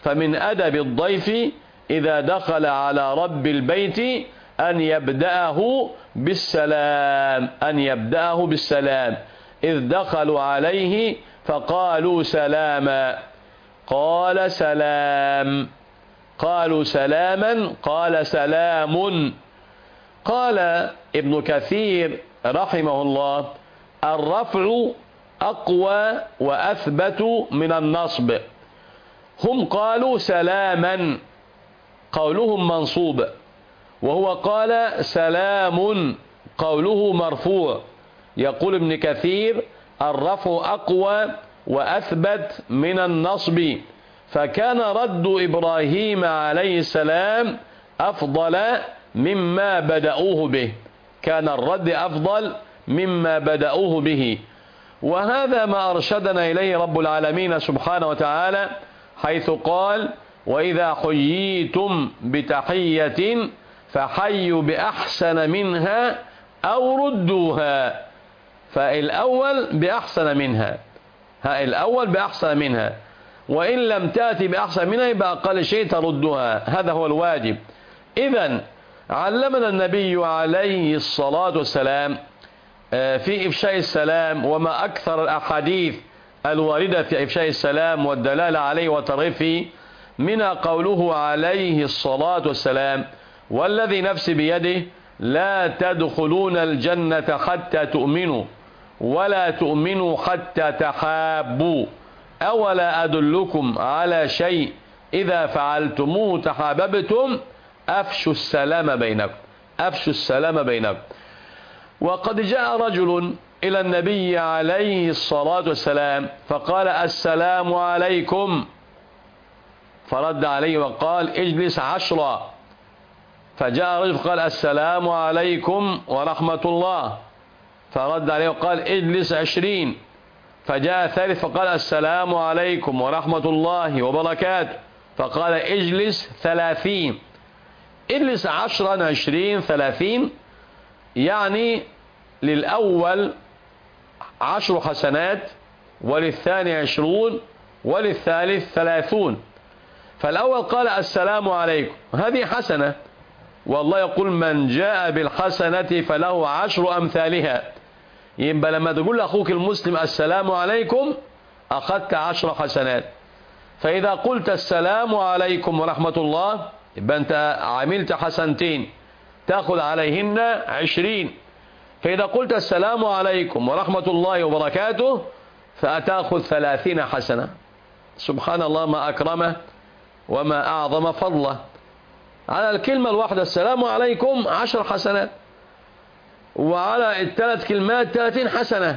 فمن أدب الضيف إذا دخل على رب البيت أن يبدأه بالسلام أن يبدأه بالسلام إذ دخلوا عليه فقالوا سلاما قال سلام قالوا سلاما قال سلام. قال ابن كثير رحمه الله: الرفع أقوى وأثبت من النصب. هم قالوا سلاما قولهم منصوب، وهو قال سلام قوله مرفوع. يقول ابن كثير: الرفع أقوى وأثبت من النصب، فكان رد إبراهيم عليه السلام أفضل مما بدأوه به، كان الرد أفضل مما بدأوه به. وهذا ما أرشدنا إليه رب العالمين سبحانه وتعالى، حيث قال: وإذا حييتم بتحية فحيوا بأحسن منها أو ردوها. فالأول بأحسن منها، ها الأول بأحسن منها، وإن لم تأتي بأحسن منها يبقى أقل شيء تردها، هذا هو الواجب. إذن علمنا النبي عليه الصلاة والسلام في إفشاء السلام، وما أكثر الأحاديث الواردة في إفشاء السلام والدلالة عليه والترغيب فيه، منها قوله عليه الصلاة والسلام: والذي نفسي بيده لا تدخلون الجنة حتى تؤمنوا ولا تؤمنوا حتى تحابوا، أولا أدلكم على شيء إذا فعلتموه تحاببتم، أفشوا السلام بينكم أفشوا السلام بينكم. وقد جاء رجل إلى النبي عليه الصلاة والسلام فقال: السلام عليكم، فرد عليه وقال: اجلس عشرا. فجاء رجل فقال: السلام عليكم ورحمة الله، فرد عليه وقال: اجلس عشرين. فجاء ثالث فقال: السلام عليكم ورحمة الله وبركاته، فقال: اجلس ثلاثين. اجلس عشرا، عشرين، ثلاثين، يعني للأول عشر حسنات، وللثاني عشرون، وللثالث ثلاثون. فالأول قال: السلام عليكم، هذه حسنة، والله يقول: من جاء بالحسنة فله عشر أمثالها. يبقى لما تقول لأخوك المسلم السلام عليكم أخذت عشر حسنات. فإذا قلت السلام عليكم ورحمة الله يبقى أنت عملت حسنتين تأخذ عليهن عشرين. فإذا قلت السلام عليكم ورحمة الله وبركاته فأتأخذ ثلاثين حسنة. سبحان الله، ما أكرمه وما أعظم فضله. على الكلمة الواحدة السلام عليكم عشر حسنات، وعلى الثلاث كلمات ثلاثين حسنة.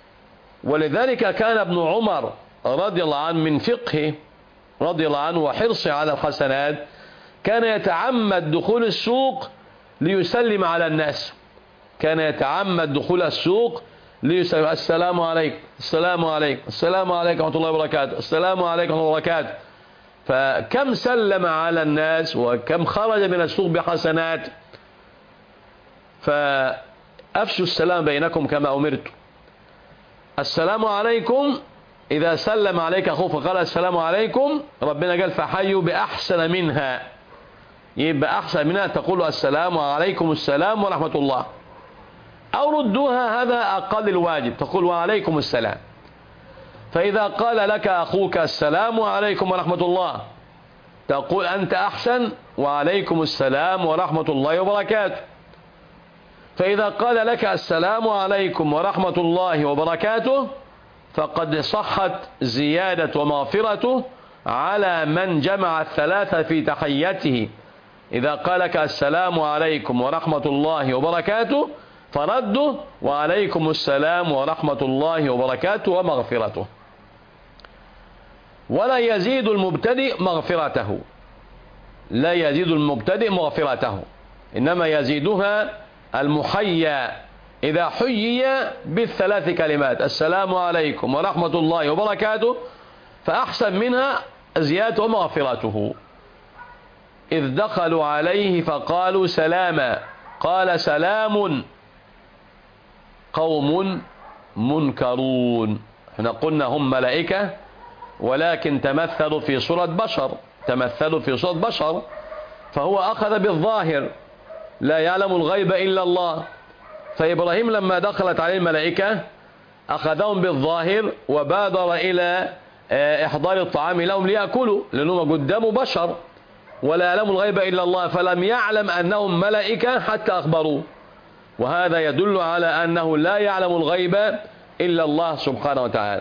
ولذلك كان ابن عمر رضي الله عنه من فقهه رضي الله عنه وحرصه على الحسنات كان يتعمد دخول السوق ليسلم على الناس. كان يتعمد دخول السوق ليسلم: السلام عليكم، السلام عليكم، السلام عليكم ورحمة الله وبركاته، السلام عليكم ورحمة الله وبركاته. فكم سلم على الناس وكم خرج من السوق بحسنات. فأفشوا السلام بينكم كما أمرت. السلام عليكم، إذا سلم عليك أخوك فقال السلام عليكم، ربنا قال: فحيوا بأحسن منها. يبقى أحسن منها تقول السلام عليكم السلام ورحمة الله، أو ردوها، هذا أقل الواجب، تقول وعليكم السلام. فإذا قال لك أخوك السلام عليكم ورحمة الله تقول أنت أحسن: وعليكم السلام ورحمة الله وبركاته. فإذا قال لك السلام عليكم ورحمة الله وبركاته فقد صحت زيادة ومغفرته على من جمع الثلاثة في تحيته. إذا قال لك السلام عليكم ورحمة الله وبركاته فرده: وعليكم السلام ورحمة الله وبركاته ومغفرته. ولا يزيد المبتدئ مغفرته، لا يزيد المبتدئ مغفرته، إنما يزيدها المحيى إذا حيي بالثلاث كلمات: السلام عليكم ورحمة الله وبركاته، فأحسن منها زيادة ومغفرته. إذ دخلوا عليه فقالوا سلاما، قال: سلام قوم منكرون. احنا قلنا هم ملائكة ولكن تمثلوا في صورة بشر، تمثلوا في صورة بشر، فهو أخذ بالظاهر، لا يعلم الغيب إلا الله. فإبراهيم لما دخلت عليه الملائكة أخذهم بالظاهر وبادر إلى إحضار الطعام لهم ليأكلوا، لأنهم قدامه بشر ولا يعلم الغيب إلا الله، فلم يعلم أنهم ملائكة حتى أخبروه. وهذا يدل على أنه لا يعلم الغيب إلا الله سبحانه وتعالى.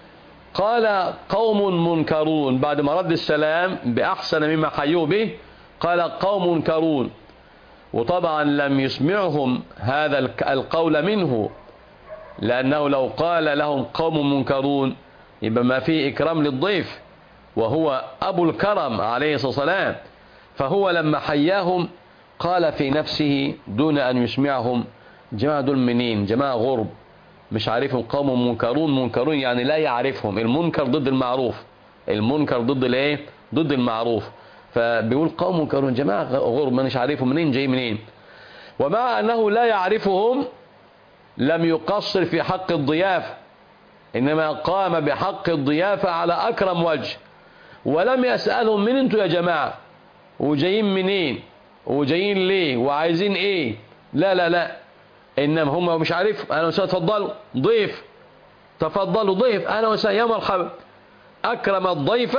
قال قوم منكرون بعد ما رد السلام بأحسن مما حيوا به، قال قوم منكرون، وطبعا لم يسمعهم هذا القول منه، لأنه لو قال لهم قوم منكرون يبقى ما فيه إكرام للضيف، وهو أبو الكرم عليه الصلاة والسلام. فهو لما حياهم قال في نفسه دون أن يسمعهم: جماعة دول منين؟ جماعة غرب مش عارفهم، قوم منكرون. منكرون يعني لا يعرفهم، المنكر ضد المعروف، المنكر ضد الايه؟ ضد المعروف. فبيقول قوم منكرون، جماعة غرب مش عارفهم منين، جاي منين. ومع أنه لا يعرفهم لم يقصر في حق الضيافة، إنما قام بحق الضيافة على أكرم وجه، ولم يسألهم: من انتوا يا جماعة؟ وجايين منين؟ وجايين ليه؟ وعايزين ايه؟ لا لا لا، إنما هم مش عارف. أهلا وسهلا، تفضلوا ضيف، تفضلوا ضيف، أهلا وسهلا، يا مرحبا. أكرم الضيف،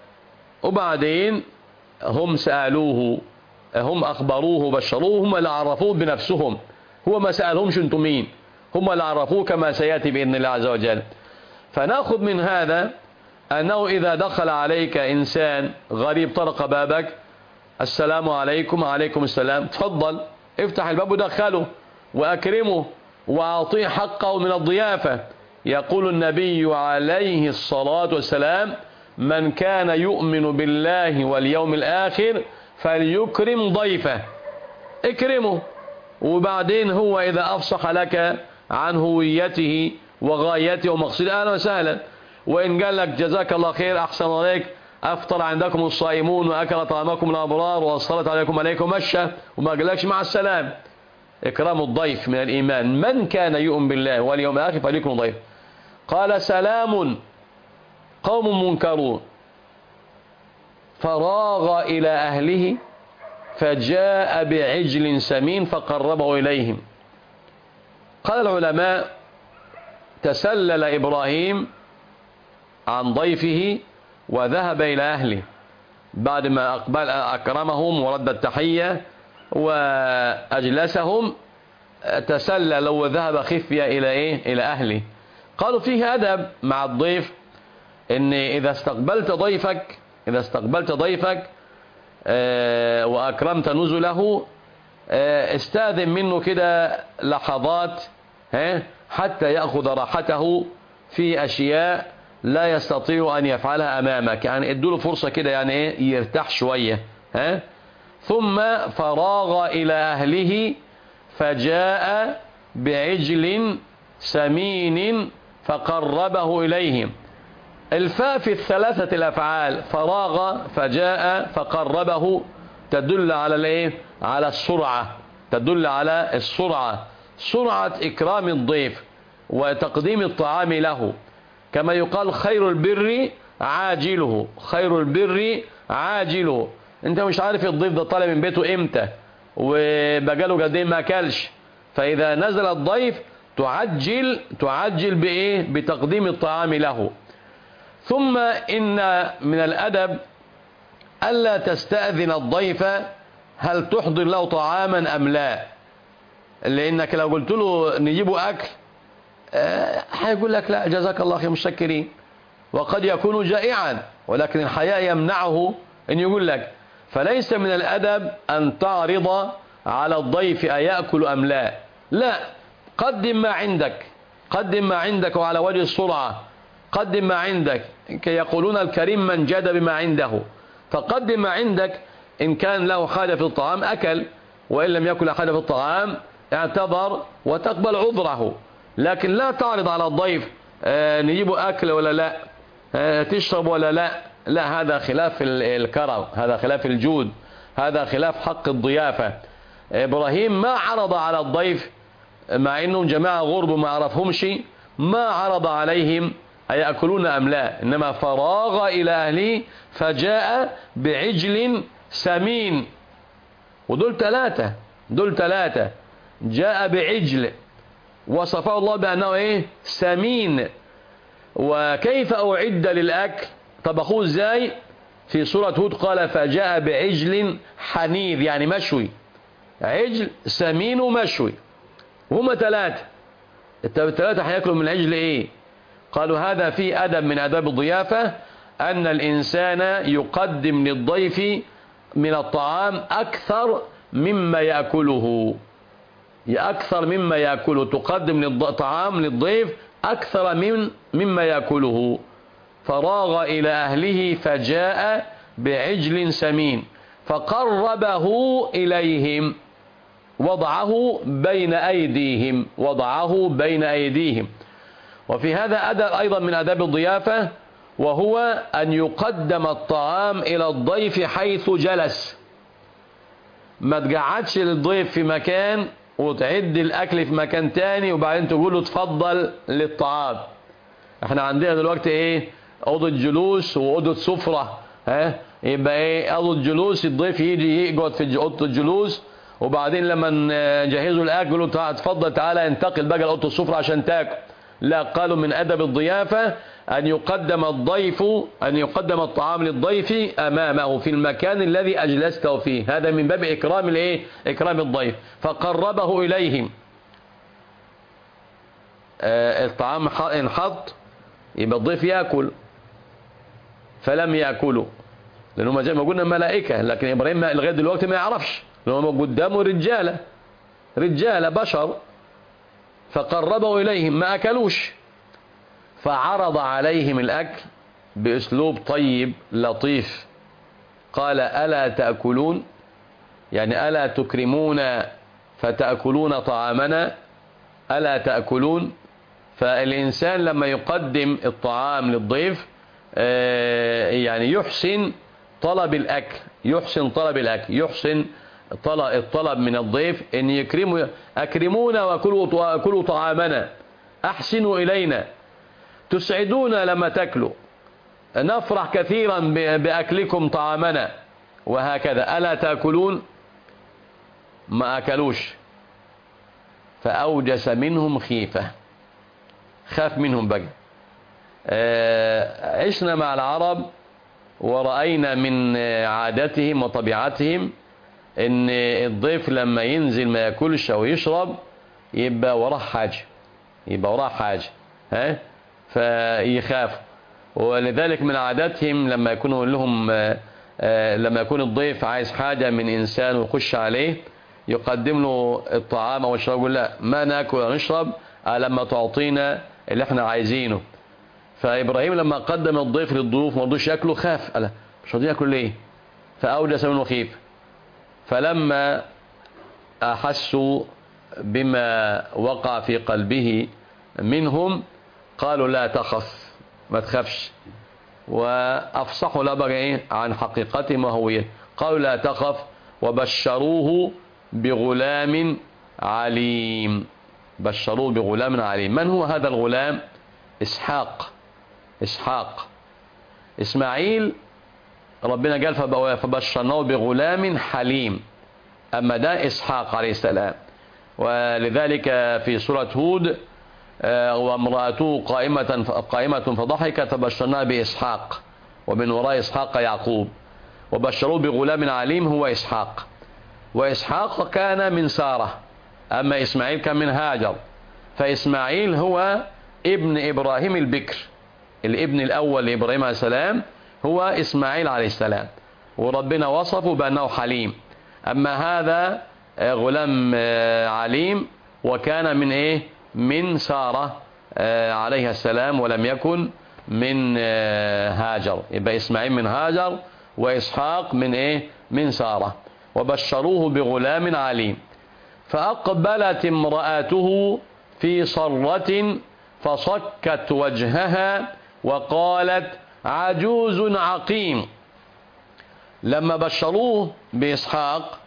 وبعدين هم سألوه، هم أخبروه بشروه، هم اللي عرفوه بنفسهم، هو ما سألهمش انتم مين، هم اللي عرفوه كما سيأتي بإذن الله عز وجل. فنأخذ من هذا أنه إذا دخل عليك إنسان غريب طرق بابك: السلام عليكم. عليكم السلام، تفضل، افتح الباب ودخله وأكرمه وأعطيه حقه من الضيافة. يقول النبي عليه الصلاة والسلام: من كان يؤمن بالله واليوم الآخر فليكرم ضيفه، اكرمه. وبعدين هو إذا أفصح لك عن هويته وغايته ومقصده، أهلا وسهلا. وإن قال لك جزاك الله خير، أحسن عليك، أفطر عندكم الصائمون وأكل طعامكم الأبرار وصلت عليكم عليكم مشة، وما قالكش مع السلام. إكرام الضيف من الإيمان. من كان يؤمن بالله واليوم الآخر فليكرم ضيف. قال: سلام قوم منكرون. فراغ إلى أهله فجاء بعجل سمين فقربه إليهم. قال العلماء: تسلل إبراهيم عن ضيفه وذهب إلى أهله بعد ما أقبل أكرمهم ورد التحية وأجلسهم، تسلل وذهب خفية إلى إيه؟ إلى أهله. قالوا فيه أدب مع الضيف، إن إذا استقبلت ضيفك إذا استقبلت ضيفك آه وأكرمت نزله، آه استاذن منه كده لحظات ها حتى يأخذ راحته في أشياء لا يستطيع أن يفعلها أمامك، يعني ادوله فرصة كده، يعني إيه؟ يرتاح شوية. ها ثم فراغ إلى أهله فجاء بعجل سمين فقربه إليهم. الفاء في الثلاثة الأفعال، فراغ، فجاء، فقربه، تدل على الايه؟ على السرعة، تدل على السرعة، سرعة إكرام الضيف وتقديم الطعام له. كما يقال: خير البر عاجله، خير البر عاجله. انت مش عارف الضيف ده طالع من بيته امتى وبقاله قد ايه ما اكلش، فإذا نزل الضيف تعجل تعجل بإيه؟ بتقديم الطعام له. ثم إن من الأدب ألا تستأذن الضيف هل تحضر له طعاما أم لا، لأنك لو قلت له نجيبه أكل هيقول لك لا جزاك الله خير مشكرين، وقد يكون جائعا، ولكن الحياء يمنعه أن يقول لك. فليس من الأدب أن تعرض على الضيف أيأكل أم لا، لا، قدم ما عندك، قدم ما عندك وعلى وجه السرعة، قدم ما عندك. كي يقولون: الكريم من جاد بما عنده. فقدم ما عندك، إن كان له حاجة في الطعام أكل، وإن لم يكن له حاجة في الطعام اعتذر وتقبل عذره، لكن لا تعرض على الضيف آه نجيبه أكل ولا لا، آه تشرب ولا لا، لا، هذا خلاف الكرم، هذا خلاف الجود، هذا خلاف حق الضيافة. إبراهيم ما عرض على الضيف، مع إنهم جماعة غرب وما عرفهمش، ما عرض عليهم أيأكلون أم لا، إنما فراغ إلى أهله فجاء بعجل سمين. ودول ثلاثة، دول ثلاثة جاء بعجل وصفه الله بأنه إيه؟ سمين. وكيف أعد للأكل؟ طبخوه إزاي؟ في سورة هود قال فجاء بعجل حنيذ، يعني مشوي، عجل سمين ومشوي. وهم ثلاثة، الثلاثة هياكلوا من العجل إيه؟ قالوا هذا في أدب من آداب الضيافة، أن الإنسان يقدم للضيف من الطعام أكثر مما يأكله، أكثر مما يأكله، تقدم الطعام للضيف أكثر من مما يأكله. فراغ إلى أهله فجاء بعجل سمين فقربه إليهم، وضعه بين أيديهم، وضعه بين أيديهم. وفي هذا أدب أيضا من آداب الضيافة، وهو أن يقدم الطعام إلى الضيف حيث جلس. ما تقعدش للضيف في مكان وتعد الأكل في مكان تاني وبعدين تقول له تفضل للطعام. احنا عندنا دلوقتي ايه؟ أوضة جلوس وأوضة سفرة. ها يبقى ايه؟ أوضة جلوس الضيف يجي يقعد في أوضة الجلوس، وبعدين لما نجهزوا الأكل يقول له تفضل تعالى انتقل بقى لأوضة السفرة عشان تاكل. لا، قالوا من أدب الضيافة أن يقدم الضيف أن يقدم الطعام للضيف أمامه في المكان الذي أجلسته فيه. هذا من باب إكرام الإيه؟ إكرام الضيف. فقربه إليهم. آه الطعام انحط، يبقى الضيف يأكل، فلم يأكلوا لأنهم زي ما قلنا ملائكة، لكن إبراهيم لغاية دلوقتي ما يعرفش لأنهم قدامه رجالة رجالة بشر. فقربوا إليهم ما أكلوش، فعرض عليهم الأكل بأسلوب طيب لطيف. قال ألا تأكلون؟ يعني ألا تكرمون فتأكلون طعامنا؟ ألا تأكلون؟ فالإنسان لما يقدم الطعام للضيف يعني يحسن طلب الأكل، يحسن طلب الأكل، يحسن الطلب من الضيف أن يكرموا، أكرمونا وأكلوا طعامنا، أحسنوا إلينا، تسعدونا لما تأكلوا، نفرح كثيرا بأكلكم طعامنا، وهكذا. ألا تأكلون؟ ما أكلوش. فأوجس منهم خيفة، خاف منهم بقى. عشنا مع العرب ورأينا من عاداتهم وطبيعتهم ان الضيف لما ينزل ما ياكلش او يشرب يبقى وراه حاجه، يبقى وراه حاجه ها فيخاف. ولذلك من عاداتهم لما يكونوا لهم لما يكون الضيف عايز حاجه من انسان ويخش عليه يقدم له الطعام او الشراب، يقول لا ما ناكل ونشرب لما تعطينا اللي احنا عايزينه. فابراهيم لما قدم الضيف للضيوف ما رضوش ياكلوا، خاف، قال مش راضيين ياكلوا ليه؟ فاوجس منه خيف. فلما أحسوا بما وقع في قلبه منهم قالوا لا تخف، ما تخافش، وأفصحوا لبغي عن حقيقتهم وهويته. قالوا لا تخف وبشروه بغلام عليم، بشروه بغلام عليم. من هو هذا الغلام؟ إسحاق. إسحاق إسماعيل ربنا قال فبشرناه بغلام حليم، أما ده إسحاق عليه السلام. ولذلك في سورة هود وامرأته قائمة قائمة فضحكت فبشرناها بإسحاق ومن وراء إسحاق يعقوب. وبشروه بغلام عليم هو إسحاق. وإسحاق كان من سارة، أما إسماعيل كان من هاجر. فإسماعيل هو ابن إبراهيم البكر، الابن الأول لإبراهيم عليه السلام هو إسماعيل عليه السلام، وربنا وصفه بأنه حليم. أما هذا غلام عليم وكان من إيه؟ من سارة عليها السلام، ولم يكن من هاجر. يبقى إسماعيل من هاجر وإسحاق من إيه؟ من سارة. وبشروه بغلام عليم. فأقبلت امرأته في صرة فصكت وجهها وقالت عجوز عقيم. لما بشروه بإسحاق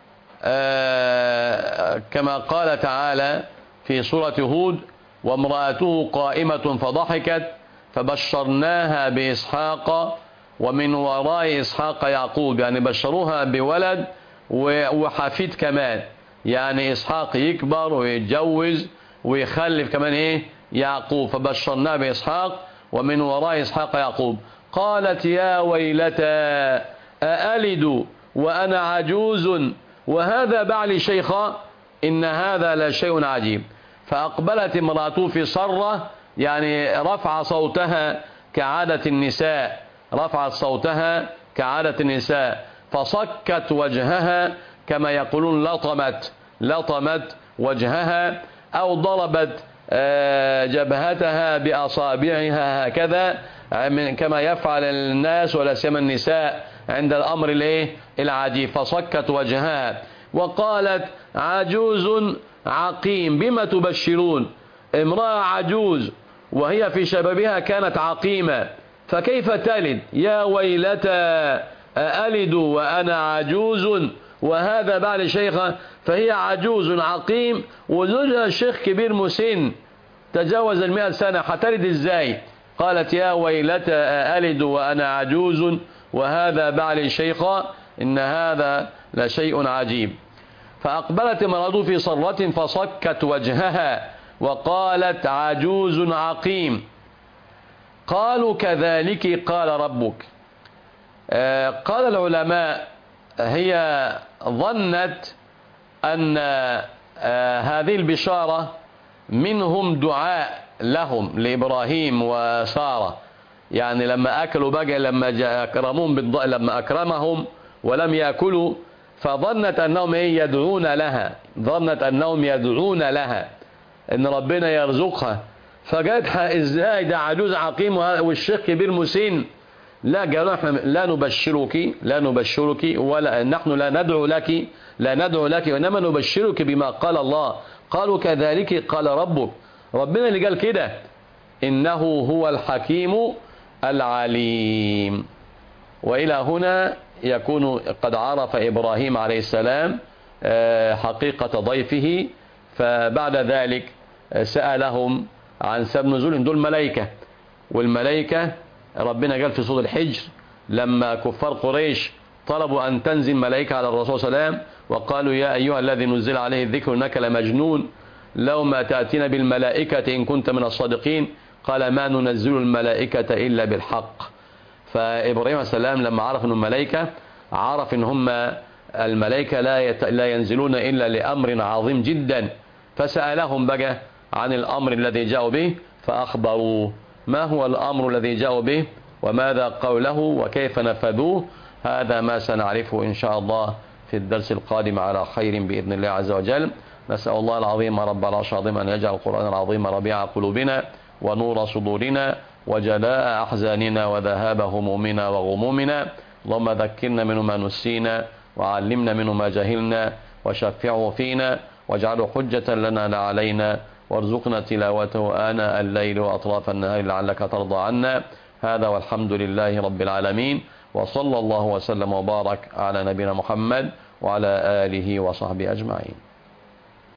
آه كما قال تعالى في سورة هود وامرأته قائمة فضحكت فبشرناها بإسحاق ومن وراء إسحاق يعقوب، يعني بشروها بولد وحفيد كمان، يعني إسحاق يكبر ويتجوز ويخلف كمان إيه يعقوب، فبشرناه بإسحاق ومن وراء إسحاق يعقوب. قالت يا ويلتى أألد وأنا عجوز وهذا بعلي شيخا إن هذا لشيء عجيب. فأقبلت امرأته في صرة، يعني رفع صوتها كعادة النساء، رفعت صوتها كعادة النساء، فصكت وجهها كما يقولون لطمت لطمت وجهها، أو ضربت جبهتها بأصابعها هكذا كما يفعل الناس ولا سيما النساء عند الأمر الايه العجيب. فصكت وجهها وقالت عجوز عقيم بما تبشرون، امرأة عجوز وهي في شبابها كانت عقيمة، فكيف تلد؟ يا ويلتى أألد وأنا عجوز وهذا بعل شيخا. فهي عجوز عقيم وزوجها الشيخ كبير مسن تجاوز المئة سنة، هتلد ازاي؟ قالت يا ويلتى أألد وأنا عجوز وهذا بعل شيخا إن هذا لشيء عجيب. فأقبلت امرأته في صرة فصكت وجهها وقالت عجوز عقيم. قالوا كذلك قال ربك. آه قال العلماء هي ظنت أن آه هذه البشارة منهم دعاء لهم لإبراهيم وسارة، يعني لما أكلوا بقى لما أكرمهم لما أكرمهم ولم يأكلوا فظنت أنهم يدعون لها، ظنت أنهم يدعون لها إن ربنا يرزقها. فجاتها إزاي ده عجوز عقيم والشيخ كبير مسن؟ لا، قالوا احنا لا نبشرك لا نبشرك ولا نحن لا ندعو لك لا ندعو لك وإنما نبشرك بما قال الله. قالوا كذلك قال ربك، ربنا اللي قال كده، إنه هو الحكيم العليم. وإلى هنا يكون قد عرف إبراهيم عليه السلام حقيقة ضيفه. فبعد ذلك سألهم عن سبب نزولهم، دول ملائكة، والملائكة ربنا قال في سورة الحجر لما كفار قريش طلبوا أن تنزل ملائكة على الرسول صلى الله عليه وسلم وقالوا يا أيها الذي نزل عليه الذكر إنك لمجنون لو ما تأتينا بالملائكة إن كنت من الصادقين قال ما ننزل الملائكة إلا بالحق. فإبراهيم عليه السلام لما عرف أن الملائكة عرف أن هم الملائكة لا, يت... لا ينزلون إلا لأمر عظيم جدا، فسألهم بقى عن الأمر الذي جاءوا به فأخبروا ما هو الأمر الذي جاءوا به وماذا قوله وكيف نفذوه. هذا ما سنعرفه إن شاء الله في الدرس القادم على خير بإذن الله عز وجل. نسأل الله العظيم رب العرش العظيم أن يجعل القرآن العظيم ربيع قلوبنا ونور صدورنا وجلاء أحزاننا وذهاب همومنا وغمومنا. اللهم ذكرنا منه ما نسينا وعلمنا منه ما جهلنا وشفعه فينا واجعله حجة لنا لا علينا وارزقنا تلاوته آناء الليل وأطراف النهار لعلك ترضى عنا. هذا والحمد لله رب العالمين، وصلى الله وسلم وبارك على نبينا محمد وعلى آله وصحبه أجمعين.